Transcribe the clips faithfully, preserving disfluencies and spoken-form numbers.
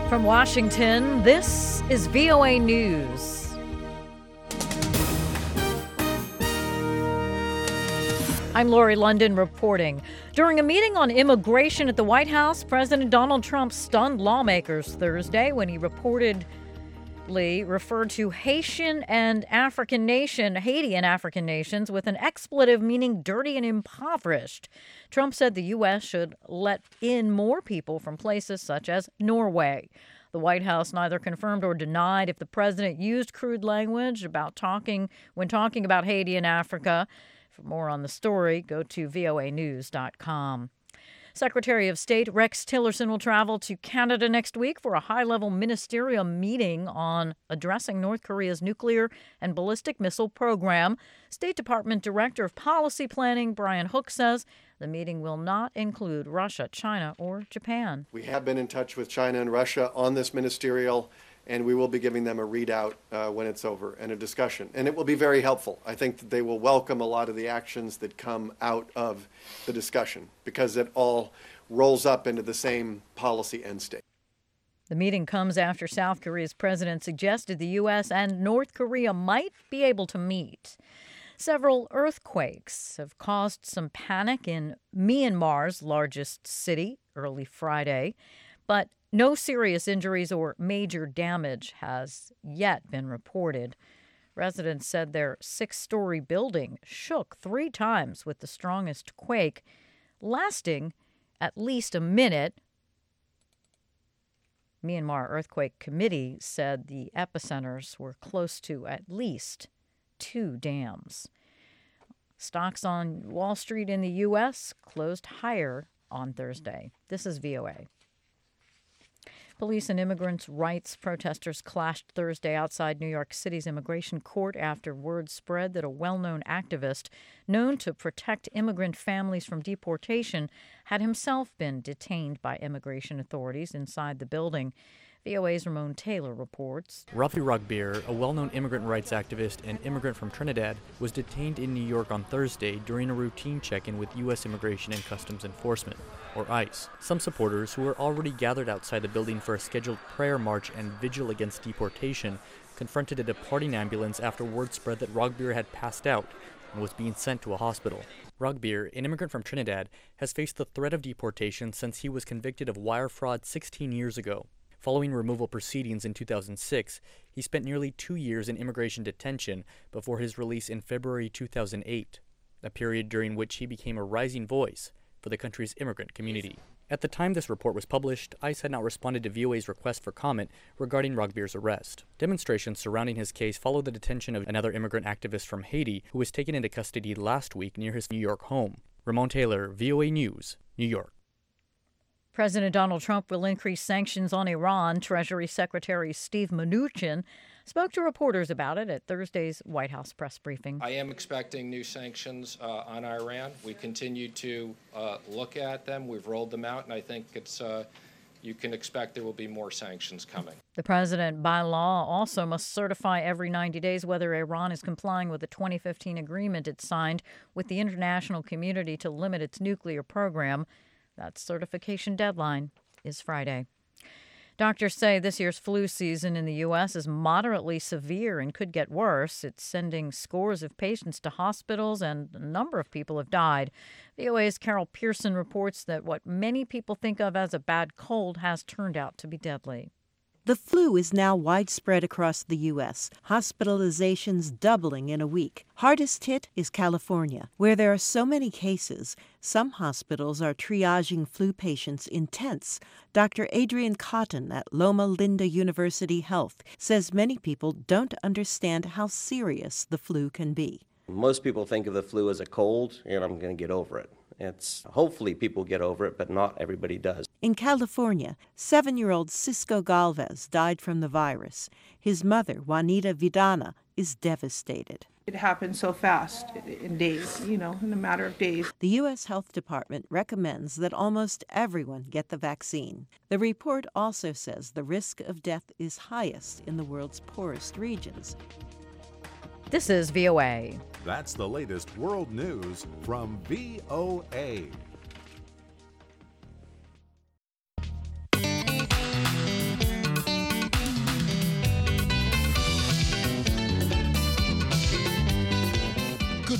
From Washington, this is V O A News. I'm Lori London reporting. During a meeting on immigration at the White House, President Donald Trump stunned lawmakers Thursday when he reportedly referred to Haitian and African nation, Haiti and African nations with an expletive meaning dirty and impoverished. Trump said the U S should let in more people from places such as Norway. The White House neither confirmed or denied if the president used crude language about talking when talking about Haiti and Africa. For more on the story, go to V O A news dot com. Secretary of State Rex Tillerson will travel to Canada next week for a high-level ministerial meeting on addressing North Korea's nuclear and ballistic missile program. State Department Director of Policy Planning Brian Hook says the meeting will not include Russia, China, or Japan. We have been in touch with China and Russia on this ministerial, and we will be giving them a readout uh, when it's over and a discussion. And it will be very helpful. I think that they will welcome a lot of the actions that come out of the discussion because it all rolls up into the same policy end state. The meeting comes after South Korea's president suggested the U S and North Korea might be able to meet. Several earthquakes have caused some panic in Myanmar's largest city early Friday, but no serious injuries or major damage has yet been reported. Residents said their six-story building shook three times with the strongest quake, lasting at least a minute. Myanmar Earthquake Committee said the epicenters were close to at least two dams. Stocks on Wall Street in the U S closed higher on Thursday. This is V O A. Police and immigrants' rights protesters clashed Thursday outside New York City's immigration court after word spread that a well-known activist known to protect immigrant families from deportation had himself been detained by immigration authorities inside the building. V O A's Ramon Taylor reports. Rafi Rugbeer, a well-known immigrant rights activist and immigrant from Trinidad, was detained in New York on Thursday during a routine check-in with U S Immigration and Customs Enforcement, or ICE. Some supporters, who were already gathered outside the building for a scheduled prayer march and vigil against deportation, confronted a departing ambulance after word spread that Rugbeer had passed out and was being sent to a hospital. Rugbeer, an immigrant from Trinidad, has faced the threat of deportation since he was convicted of wire fraud sixteen years ago. Following removal proceedings in two thousand six, he spent nearly two years in immigration detention before his release in February two thousand eight, a period during which he became a rising voice for the country's immigrant community. At the time this report was published, ICE had not responded to V O A's request for comment regarding Rugbeer's arrest. Demonstrations surrounding his case followed the detention of another immigrant activist from Haiti who was taken into custody last week near his New York home. Ramon Taylor, V O A News, New York. President Donald Trump will increase sanctions on Iran. Treasury Secretary Steve Mnuchin spoke to reporters about it at Thursday's White House press briefing. I am expecting new sanctions uh, on Iran. We continue to uh, look at them. We've rolled them out, and I think it's uh, you can expect there will be more sanctions coming. The president, by law, also must certify every ninety days whether Iran is complying with the twenty fifteen agreement it signed with the international community to limit its nuclear program. That certification deadline is Friday. Doctors say this year's flu season in the U S is moderately severe and could get worse. It's sending scores of patients to hospitals, and a number of people have died. V O A's Carol Pearson reports that what many people think of as a bad cold has turned out to be deadly. The flu is now widespread across the U S, hospitalizations doubling in a week. Hardest hit is California, where there are so many cases. Some hospitals are triaging flu patients in tents. Doctor Adrian Cotton at Loma Linda University Health says many people don't understand how serious the flu can be. Most people think of the flu as a cold, and I'm going to get over it. It's hopefully people get over it, but not everybody does. In California, seven-year-old Cisco Galvez died from the virus. His mother, Juanita Vidana, is devastated. It happened so fast, in days, you know, in a matter of days. The U S Health Department recommends that almost everyone get the vaccine. The report also says the risk of death is highest in the world's poorest regions. This is V O A. That's the latest world news from V O A.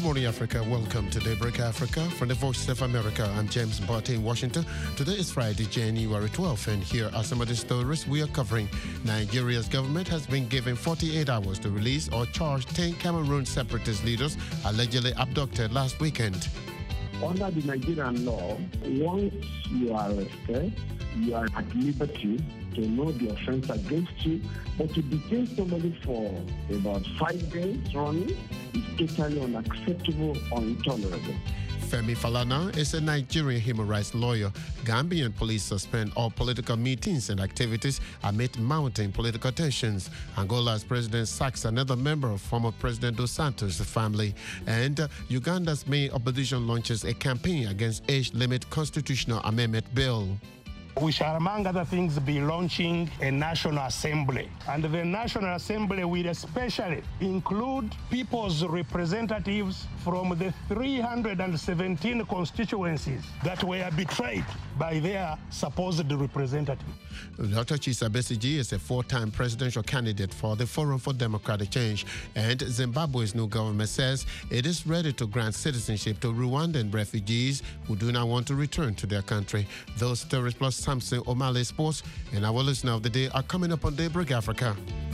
morning, Africa. Welcome to Daybreak Africa from the Voice of America. I'm James Barty in Washington. Today is Friday, January twelfth, and here are some of the stories we are covering. Nigeria's government has been given forty-eight hours to release or charge ten Cameroon separatist leaders allegedly abducted last weekend. Under the Nigerian law, once you are arrested, you are at liberty to know the offense against you, but to detain somebody for about five days running is totally unacceptable or intolerable. Femi Falana is a Nigerian human rights lawyer. Gambian police suspend all political meetings and activities amid mounting political tensions. Angola's president sacks another member of former President Dos Santos' family. And uh, Uganda's main opposition launches a campaign against age-limit constitutional amendment bill. We shall, among other things, be launching a National Assembly. And the National Assembly will especially include people's representatives from the three hundred seventeen constituencies that were betrayed by their supposed representative. Doctor Chisa Besigye is a four-time presidential candidate for the Forum for Democratic Change, and Zimbabwe's new government says it is ready to grant citizenship to Rwandan refugees who do not want to return to their country. Those stories plus Samson O'Malley Sports and our listener of the day are coming up on Daybreak Africa.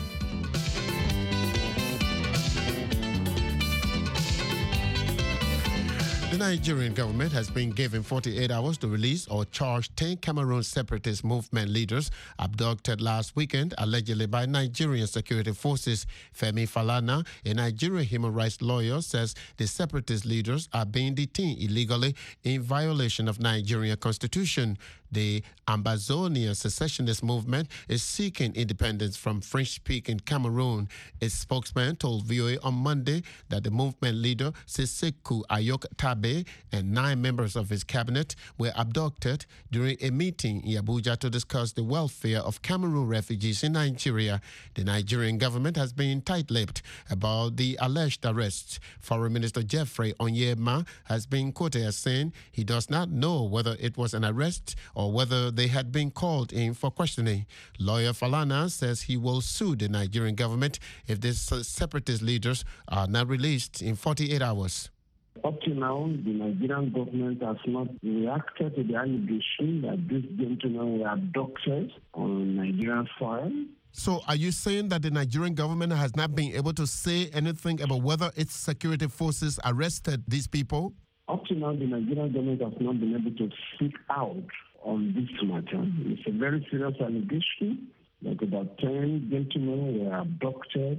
The Nigerian government has been given forty-eight hours to release or charge ten Cameroon separatist movement leaders abducted last weekend, allegedly by Nigerian security forces. Femi Falana, a Nigerian human rights lawyer, says the separatist leaders are being detained illegally in violation of Nigerian constitution. The Ambazonian secessionist movement is seeking independence from French-speaking Cameroon. Its spokesman told V O A on Monday that the movement leader, Seseku Ayok Tabe, and nine members of his cabinet were abducted during a meeting in Abuja to discuss the welfare of Cameroon refugees in Nigeria. The Nigerian government has been tight-lipped about the alleged arrests. Foreign Minister Jeffrey Onyema has been quoted as saying he does not know whether it was an arrest or or whether they had been called in for questioning. Lawyer Falana says he will sue the Nigerian government if these separatist leaders are not released in forty-eight hours. Up to now, the Nigerian government has not reacted to the allegation that these gentlemen were abducted on Nigerian soil. So are you saying that the Nigerian government has not been able to say anything about whether its security forces arrested these people? Up to now, the Nigerian government has not been able to speak out on this matter. It's a very serious allegation that about ten gentlemen were abducted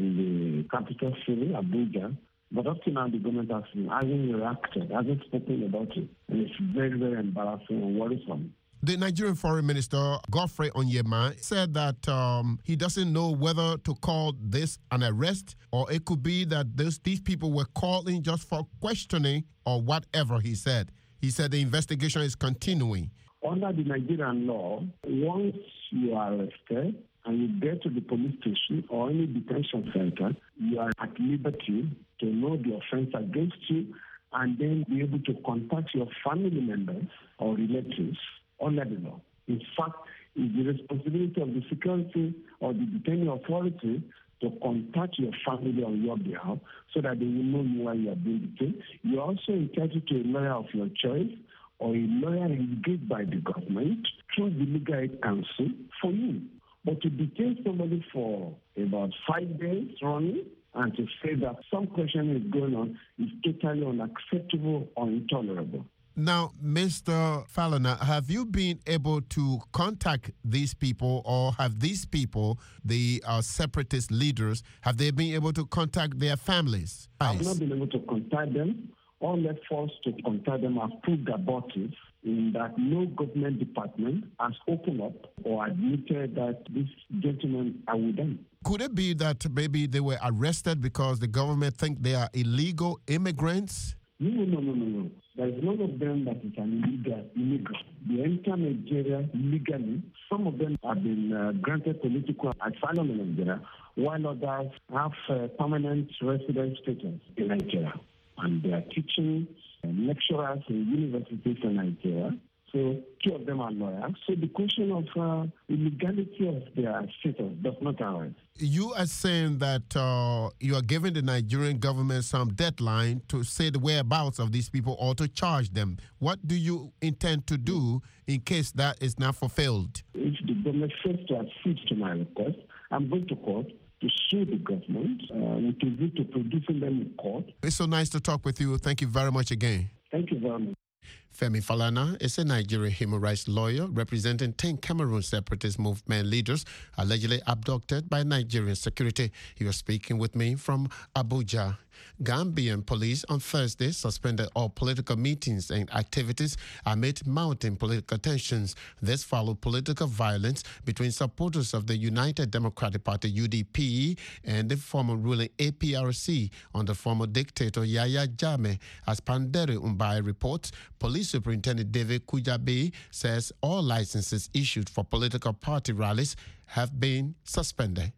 in the capital city, Abuja. But up to now, the government has been, hasn't reacted, hasn't spoken about it. And it's very, very embarrassing and worrisome. The Nigerian Foreign Minister, Godfrey Onyema, said that um, he doesn't know whether to call this an arrest or it could be that this, these people were called in just for questioning or whatever he said. He said the investigation is continuing. Under the Nigerian law, once you are arrested and you get to the police station or any detention center, you are at liberty to know the offense against you and then be able to contact your family members or relatives under the law. In fact, it's the responsibility of the security or the detaining authority to contact your family on your behalf so that they will know you while you are being detained. You are also entitled to a lawyer of your choice or a lawyer engaged by the government through the legal aid council for you. But to detain somebody for about five days running and to say that some question is going on is totally unacceptable or intolerable. Now, Mister Falana, have you been able to contact these people, or have these people, the uh, separatist leaders, have they been able to contact their families? I've not been able to contact them. All efforts to contact them have proved abortive in that no government department has opened up or admitted that these gentlemen are with them. Could it be that maybe they were arrested because the government think they are illegal immigrants? No, no, no, no, no. There is none of them that is an illegal immigrant. They enter Nigeria legally. Some of them have been uh, granted political asylum in Nigeria, while others have uh, permanent resident status in Nigeria. And they are teaching uh, lecturers in universities in Nigeria. So two of them are lawyers. So the question of uh, illegality of their status does not arise. You are saying that uh, you are giving the Nigerian government some deadline to say the whereabouts of these people or to charge them. What do you intend to do in case that is not fulfilled? If the government fails to accede to my request, I'm going to court to sue the government uh, with a view to producing them in court. It's so nice to talk with you. Thank you very much again. Thank you very much. Femi Falana is a Nigerian human rights lawyer representing ten Cameroon separatist movement leaders allegedly abducted by Nigerian security. He was speaking with me from Abuja. Gambian police on Thursday suspended all political meetings and activities amid mounting political tensions. This followed political violence between supporters of the United Democratic Party U D P and the former ruling A P R C under former dictator Yahya Jammeh. As Pandere Umbai reports, Police Superintendent David Kujabi says all licenses issued for political party rallies have been suspended.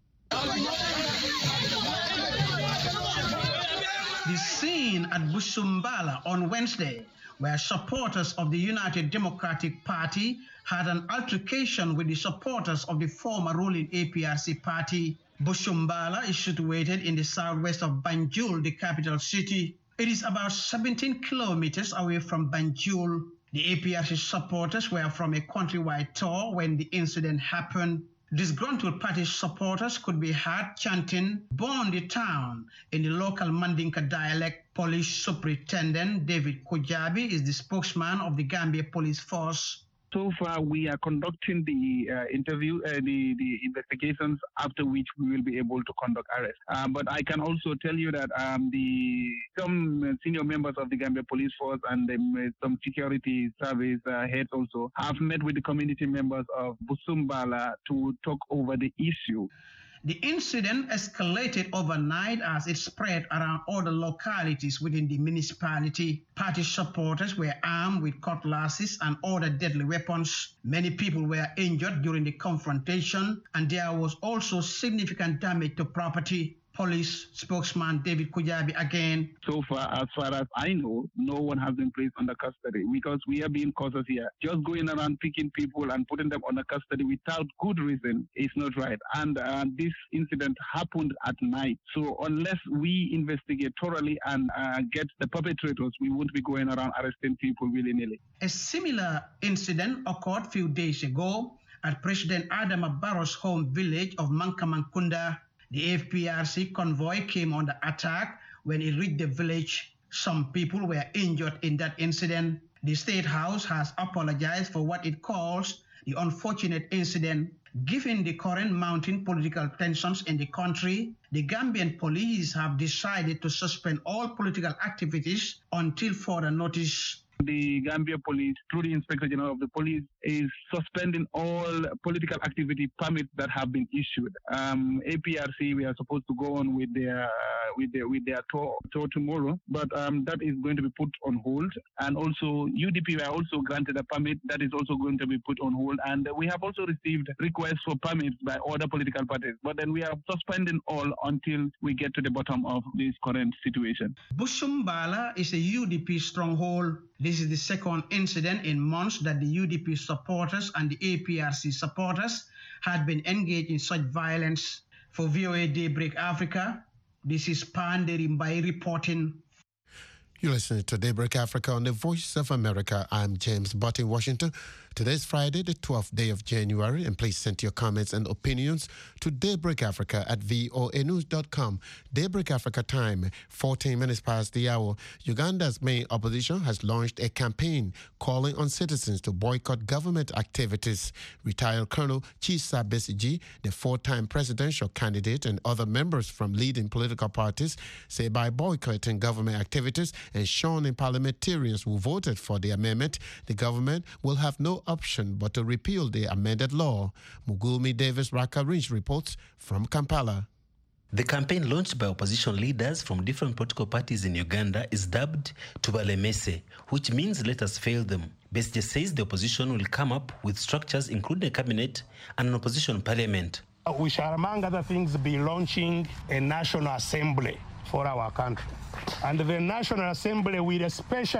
The scene at Busumbala on Wednesday, where supporters of the United Democratic Party had an altercation with the supporters of the former ruling A P R C party. Busumbala is situated in the southwest of Banjul, the capital city. It is about seventeen kilometers away from Banjul. The A P R C supporters were from a countrywide tour when the incident happened. Disgruntled party supporters could be heard chanting, "Burn the town," in the local Mandinka dialect. Police Superintendent David Kujabi is the spokesman of the Gambia Police Force. So far, we are conducting the uh, interview, uh, the, the investigations, after which we will be able to conduct arrests. Um, but I can also tell you that um, the some senior members of the Gambia Police Force and the, some security service uh, heads also have met with the community members of Busumbala to talk over the issue. The incident escalated overnight as it spread around other localities within the municipality. Party supporters were armed with cutlasses and other deadly weapons. Many people were injured during the confrontation, and there was also significant damage to property. Police spokesman David Kujabi again. So far, as far as I know, no one has been placed under custody because we are being cautious here. Just going around picking people and putting them under custody without good reason is not right. And uh, this incident happened at night. So unless we investigate thoroughly and uh, get the perpetrators, we won't be going around arresting people willy-nilly. A similar incident occurred a few days ago at President Adama Barrow's home village of Mankamankunda. The A P R C convoy came under attack when it reached the village. Some people were injured in that incident. The State House has apologized for what it calls the unfortunate incident. Given the current mounting political tensions in the country, the Gambian police have decided to suspend all political activities until further notice. The Gambia Police, through the Inspector General of the Police, is suspending all political activity permits that have been issued. Um, A P R C, we are supposed to go on with their uh, with their with their tour, tour tomorrow, but um, that is going to be put on hold. And also U D P were also granted a permit that is also going to be put on hold. And we have also received requests for permits by other political parties. But then we are suspending all until we get to the bottom of this current situation. Busumbala is a U D P stronghold. This is the second incident in months that the U D P supporters and the A P R C supporters had been engaged in such violence. For V O A Daybreak Africa, this is Pandere Umbai reporting. You're listening to Daybreak Africa on the Voice of America. I'm James Butt in Washington. Today's Friday, the twelfth day of January, and please send your comments and opinions to Daybreak Africa at voa news dot com. Daybreak Africa time, fourteen minutes past the hour. Uganda's main opposition has launched a campaign calling on citizens to boycott government activities. Retired Colonel Chisa Besigye, the four-time presidential candidate, and other members from leading political parties say by boycotting government activities and shunning parliamentarians who voted for the amendment, the government will have no option but to repeal the amended law. Mugulmi Davis Rakarinch reports from Kampala. The campaign launched by opposition leaders from different political parties in Uganda is dubbed Tubalemese, which means let us fail them. Besigye says the opposition will come up with structures including a cabinet and an opposition parliament. We shall, among other things, be launching a national assembly for our country. And the National Assembly will especially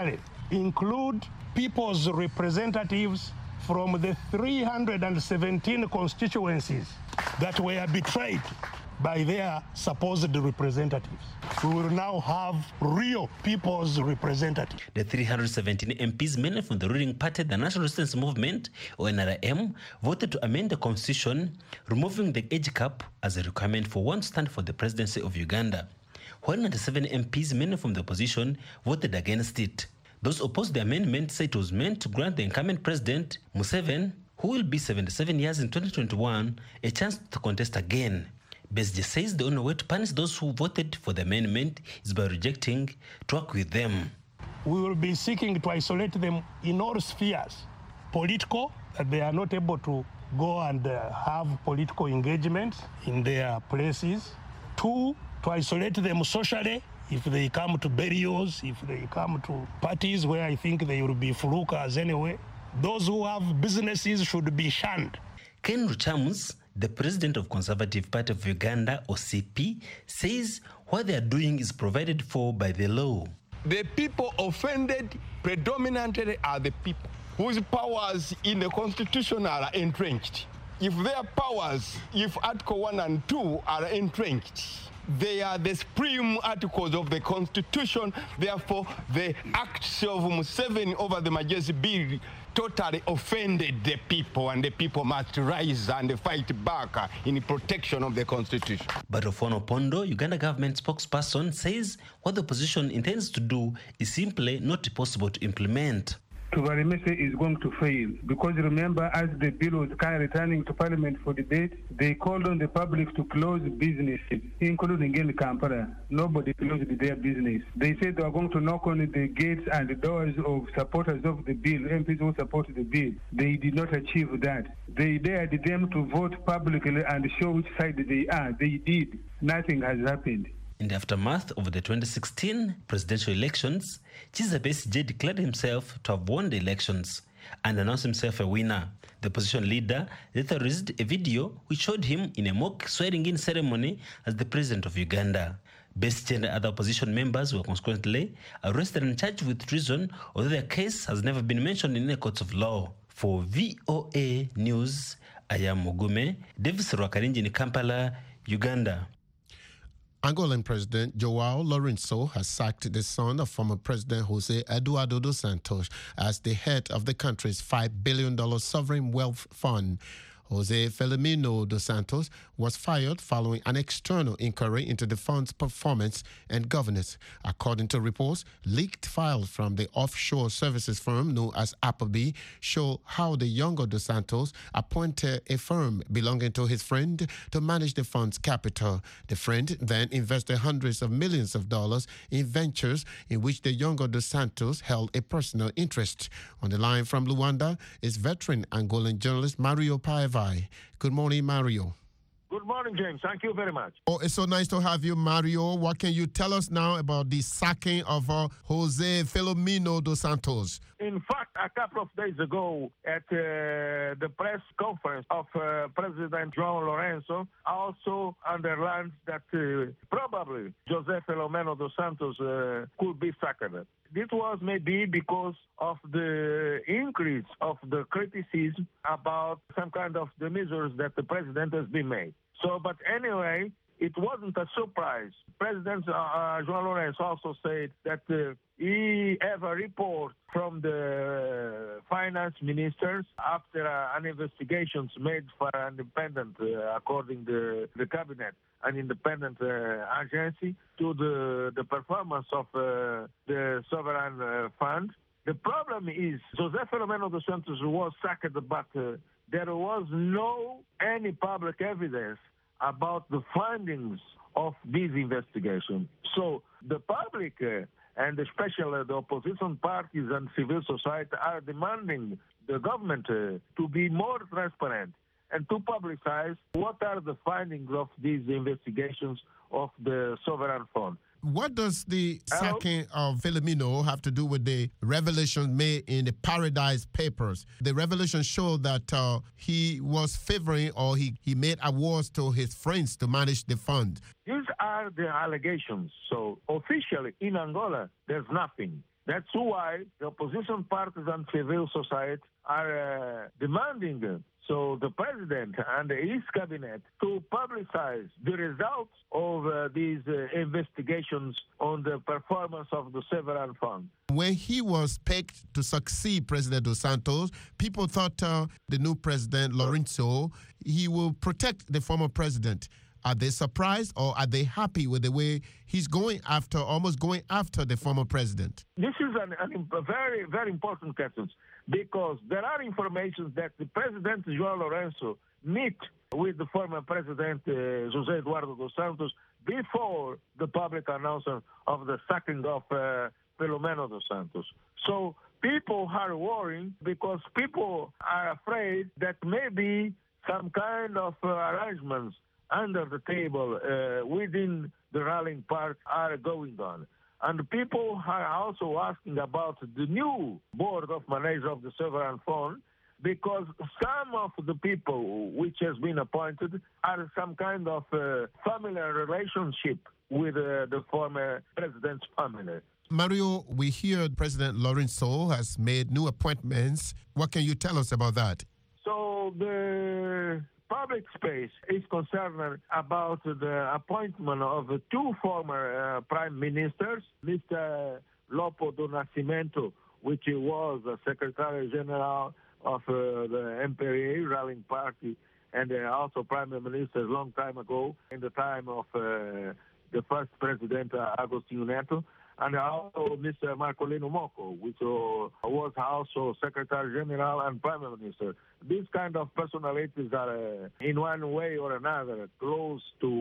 include people's representatives from the three hundred seventeen constituencies that were betrayed by their supposed representatives. We will now have real people's representatives. The three hundred seventeen M Ps, mainly from the ruling party, the National Resistance Movement, or N R M, voted to amend the constitution, removing the age cap as a requirement for one to stand for the presidency of Uganda. While ninety-seven M Ps, mainly from the opposition, voted against it. Those opposed the amendment said it was meant to grant the incumbent president, Museveni, who will be seventy-seven years in twenty twenty-one, a chance to contest again. Besigye says the only way to punish those who voted for the amendment is by rejecting to work with them. We will be seeking to isolate them in all spheres. Political, that they are not able to go and uh, have political engagements in their places. Two, to isolate them socially. If they come to burials, if they come to parties where I think they will be flukas anyway. Those who have businesses should be shunned. Ken Ruchamus, the president of Conservative Party of Uganda, or C P, says what they are doing is provided for by the law. The people offended predominantly are the people whose powers in the constitution are entrenched. If their powers, if Article one and two are entrenched, they are the supreme articles of the Constitution. Therefore, the acts of Museveni over the Majesty Bill totally offended the people, and the people must rise and fight back in protection of the Constitution. But Ofono Pondo, Uganda government spokesperson, says what the opposition intends to do is simply not possible to implement. Tubalemese is going to fail because remember, as the bill was kind of returning to Parliament for debate, they called on the public to close businesses, including in Kampala. Nobody closed their business. They said they were going to knock on the gates and the doors of supporters of the bill, M Ps who support the bill. They did not achieve that. They dared them to vote publicly and show which side they are. They did. Nothing has happened. In the aftermath of the twenty sixteen presidential elections, Kizza Besigye declared himself to have won the elections and announced himself a winner. The opposition leader later released a video which showed him in a mock swearing-in ceremony as the president of Uganda. Besigye and other opposition members were consequently arrested and charged with treason, although their case has never been mentioned in the courts of law. For V O A News, I am Mugume, Davis Rwakarinji in Kampala, Uganda. Angolan President João Lourenço has sacked the son of former President José Eduardo dos Santos as the head of the country's five billion dollars sovereign wealth fund. José Filomeno dos Santos was fired following an external inquiry into the fund's performance and governance. According to reports, leaked files from the offshore services firm known as Appleby show how the younger dos Santos appointed a firm belonging to his friend to manage the fund's capital. The friend then invested hundreds of millions of dollars in ventures in which the younger dos Santos held a personal interest. On the line from Luanda is veteran Angolan journalist Mario Paiva. Good morning, Mario. Good morning, James. Thank you very much. Oh, it's so nice to have you, Mario. What can you tell us now about the sacking of uh, José Filomeno dos Santos? In fact, a couple of days ago at uh, the press conference of uh, President João Lourenço, also underlined that uh, probably José Filomeno dos Santos uh, could be sacked. This was maybe because of the increase of the criticism about some kind of the measures that the president has been made. So, but anyway, it wasn't a surprise. President uh, uh, João Lourenço also said that uh, he have a report from the finance ministers after uh, an investigation made for an independent, uh, according to the cabinet, an independent uh, agency to the, the performance of uh, the sovereign uh, fund. The problem is José Filomeno dos Santos was sacked, but uh, there was no any public evidence about the findings of this investigation. So the public uh, and especially the opposition parties and civil society are demanding the government uh, to be more transparent and to publicize what are the findings of these investigations of the sovereign fund. What does the sacking of Filomeno have to do with the revelation made in the Paradise Papers? The revelation showed that uh, he was favoring or he, he made awards to his friends to manage the fund. These are the allegations. So officially in Angola, there's nothing. That's why the opposition parties and civil society are uh, demanding so the president and his cabinet to publicize the results of uh, these uh, investigations on the performance of the sovereign fund. When he was picked to succeed President Dos Santos, people thought uh, the new president, Lourenço, he will protect the former president. Are they surprised or are they happy with the way he's going after, almost going after the former president? This is an, an, a very, very important question because there are informations that the President João Lourenço meet with the former president uh, José Eduardo dos Santos before the public announcement of the sacking of uh, Filomeno dos Santos. So people are worrying because people are afraid that maybe some kind of uh, arrangements under the table uh, within the ruling part are going on. And people are also asking about the new board of managers of the sovereign fund because some of the people which has been appointed are some kind of uh, familiar relationship with uh, the former president's family. Mario, we hear President Lourenço has made new appointments. What can you tell us about that? So the public space is concerned about the appointment of two former uh, prime ministers, Mister Lopo do Nascimento, which was the Secretary General of uh, the M P R A ruling party, and uh, also prime minister a long time ago, in the time of uh, the first president, uh, Agostinho Neto, and also Mister Marcolino Mocco, which uh, was also Secretary General and Prime Minister. These kind of personalities are, uh, in one way or another, close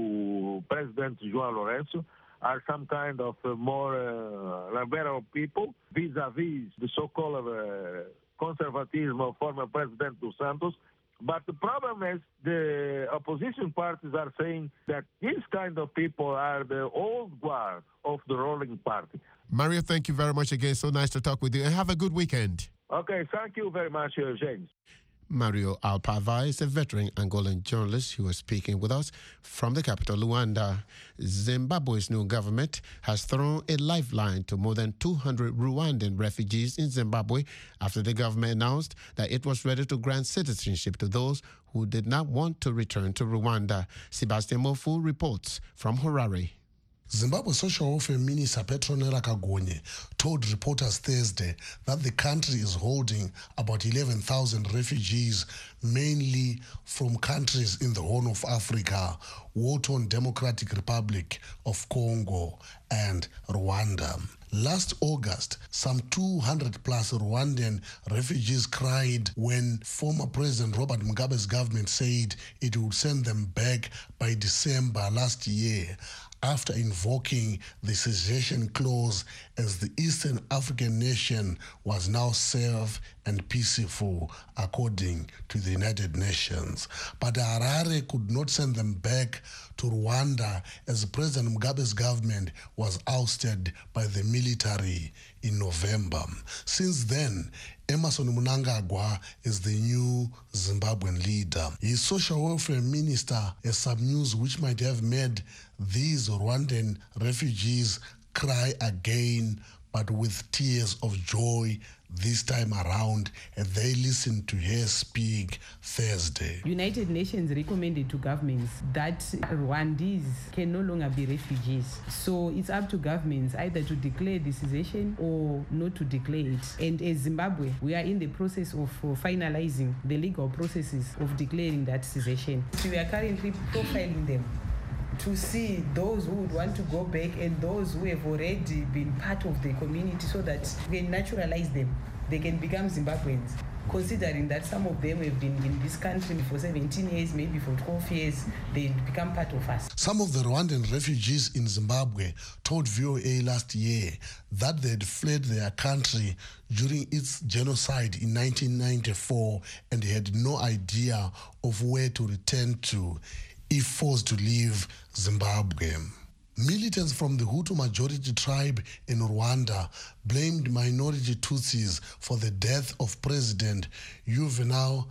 to President João Lourenço, are some kind of uh, more uh, liberal people vis-a-vis the so-called uh, conservatism of former President Dos Santos. But the problem is the opposition parties are saying that these kind of people are the old guard of the ruling party. Mario, thank you very much again. So nice to talk with you. And have a good weekend. Okay, thank you very much, uh, James. Mario Alpava is a veteran Angolan journalist who was speaking with us from the capital, Luanda. Zimbabwe's new government has thrown a lifeline to more than two hundred Rwandan refugees in Zimbabwe after the government announced that it was ready to grant citizenship to those who did not want to return to Rwanda. Sebastian Mofu reports from Harare. Zimbabwe Social Welfare Minister Petronella Kagonye told reporters Thursday that the country is holding about eleven thousand refugees, mainly from countries in the Horn of Africa, war-torn Democratic Republic of Congo, and Rwanda. Last August, some two hundred plus Rwandan refugees cried when former President Robert Mugabe's government said it would send them back by December last year, after invoking the cessation clause as the Eastern African nation was now safe and peaceful, according to the United Nations. But Harare could not send them back to Rwanda as President Mugabe's government was ousted by the military in November. Since then, Emmerson Mnangagwa is the new Zimbabwean leader. His social welfare minister, a sub-news which might have made these Rwandan refugees cry again, but with tears of joy this time around, and they listened to her speak Thursday. United Nations recommended to governments that Rwandese can no longer be refugees. So it's up to governments either to declare the cessation or not to declare it. And as Zimbabwe, we are in the process of finalizing the legal processes of declaring that cessation. We are currently profiling them to see those who would want to go back and those who have already been part of the community so that we can naturalize them. They can become Zimbabweans, considering that some of them have been in this country for seventeen years, maybe for twelve years, they become part of us. Some of the Rwandan refugees in Zimbabwe told V O A last year that they had fled their country during its genocide in nineteen ninety-four and had no idea of where to return to if forced to leave Zimbabwe. Militants from the Hutu majority tribe in Rwanda blamed minority Tutsis for the death of President Juvenal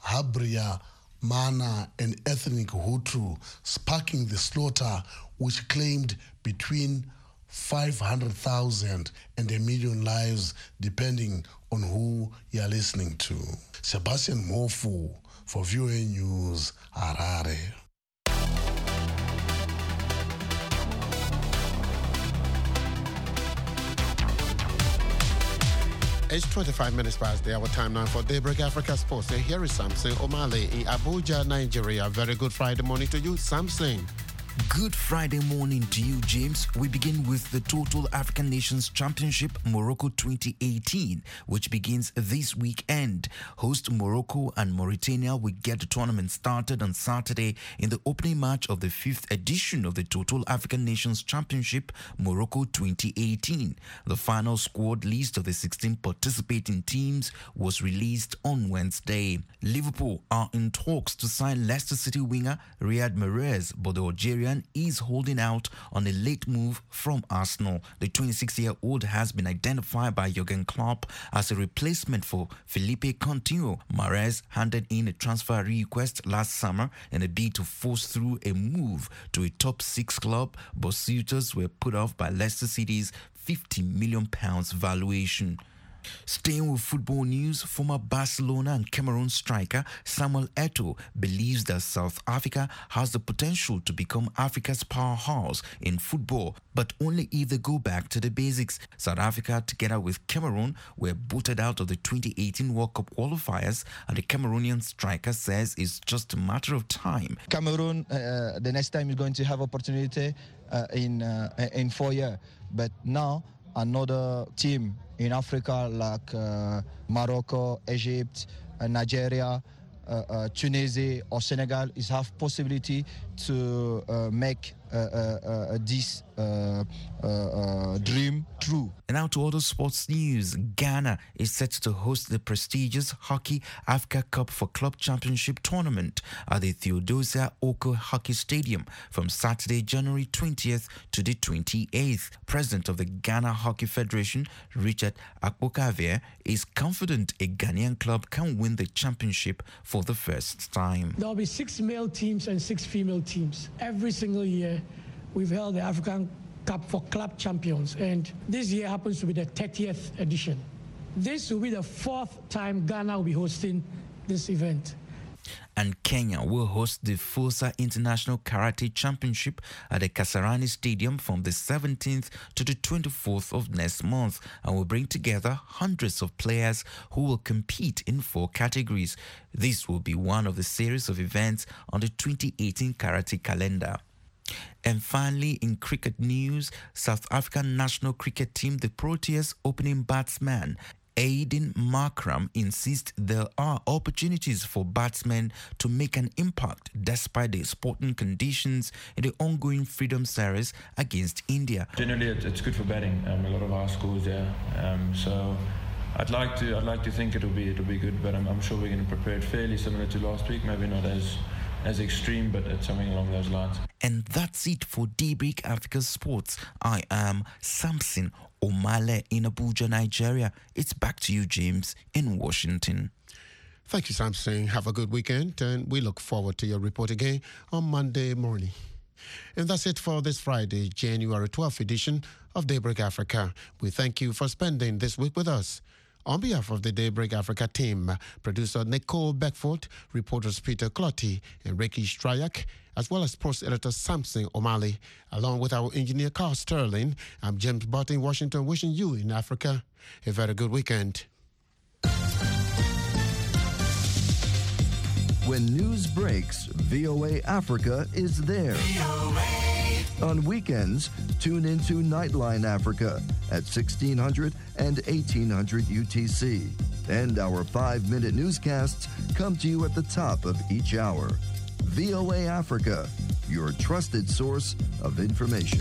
Habyarimana, an ethnic Hutu, sparking the slaughter which claimed between five hundred thousand and a million lives, depending on who you're listening to. Sebastian Mofu for V O A News, Harare. It's twenty-five minutes past the hour time now for Daybreak Africa Sports. And here is Samson Omale in Abuja, Nigeria. Very good Friday morning to you, Samson. Good Friday morning to you, James. We begin with the Total African Nations Championship Morocco twenty eighteen, which begins this weekend. Host Morocco and Mauritania will get the tournament started on Saturday in the opening match of the fifth edition of the Total African Nations Championship Morocco twenty eighteen. The final squad list of the sixteen participating teams was released on Wednesday. Liverpool are in talks to sign Leicester City winger Riyad Mahrez, but the Algerian is holding out on a late move from Arsenal. The twenty-six-year-old has been identified by Jurgen Klopp as a replacement for Felipe Coutinho. Mahrez handed in a transfer request last summer in a bid to force through a move to a top six club, but suitors were put off by Leicester City's fifty million pounds valuation. Staying with football news, former Barcelona and Cameroon striker Samuel Eto'o believes that South Africa has the potential to become Africa's powerhouse in football, but only if they go back to the basics. South Africa, together with Cameroon, were booted out of the twenty eighteen World Cup qualifiers, and the Cameroonian striker says it's just a matter of time. Cameroon, uh, the next time is going to have opportunity uh, in uh, in four years, but now another team in Africa like uh, Morocco, Egypt, uh, Nigeria, uh, uh, Tunisia or Senegal is have possibility to uh, make uh, uh, uh, this uh, uh, uh, dream true. And now to other sports news. Ghana is set to host the prestigious Hockey Africa Cup for Club Championship tournament at the Theodosia Oko Hockey Stadium from Saturday, January twentieth to the twenty-eighth. President of the Ghana Hockey Federation, Richard Akpokavia, is confident a Ghanaian club can win the championship for the first time. There will be six male teams and six female teams. Every single year, we've held the African Cup for Club Champions, and this year happens to be the thirtieth edition. This will be the fourth time Ghana will be hosting this event. And Kenya will host the Fosa International Karate Championship at the Kasarani Stadium from the seventeenth to the twenty-fourth of next month, and will bring together hundreds of players who will compete in four categories. This will be one of the series of events on the twenty eighteen karate calendar. And finally, in cricket news, South African national cricket team, the Proteas opening batsman Aiden Markram, insists there are opportunities for batsmen to make an impact despite the sporting conditions in the ongoing Freedom Series against India. Generally, it's good for batting. Um, a lot of our scores there, um, so I'd like to. I'd like to think it'll be it'll be good, but I'm, I'm sure we're going to prepare it fairly similar to last week. Maybe not as as extreme, but it's something along those lines. And that's it for Daybreak Africa Sports. I am Samson Omale in Abuja, Nigeria. It's back to you, James, in Washington. Thank you, Samson. Have a good weekend, and we look forward to your report again on Monday morning. And that's it for this Friday, January twelfth edition of Daybreak Africa. We thank you for spending this week with us. On behalf of the Daybreak Africa team, producer Nicole Beckford, reporters Peter Clotty and Ricky Stryak, as well as sports editor Samson Omale, along with our engineer Carl Sterling, I'm James Butt in Washington, wishing you in Africa a very good weekend. When news breaks, V O A Africa is there. V O A. On weekends, tune into Nightline Africa at sixteen hundred and eighteen hundred U T C. And our five-minute newscasts come to you at the top of each hour. V O A Africa, your trusted source of information.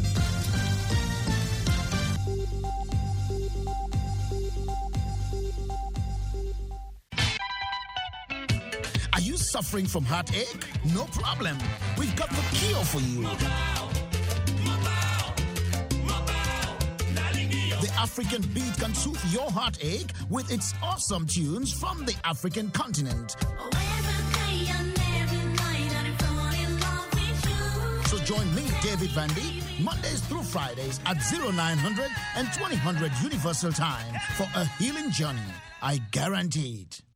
Are you suffering from heartache? No problem. We've got the cure for you. The African beat can soothe your heartache with its awesome tunes from the African continent. So join Join me, David Vandy, Mondays through Fridays at oh nine hundred and twenty hundred Universal Time for a healing journey. I guarantee it.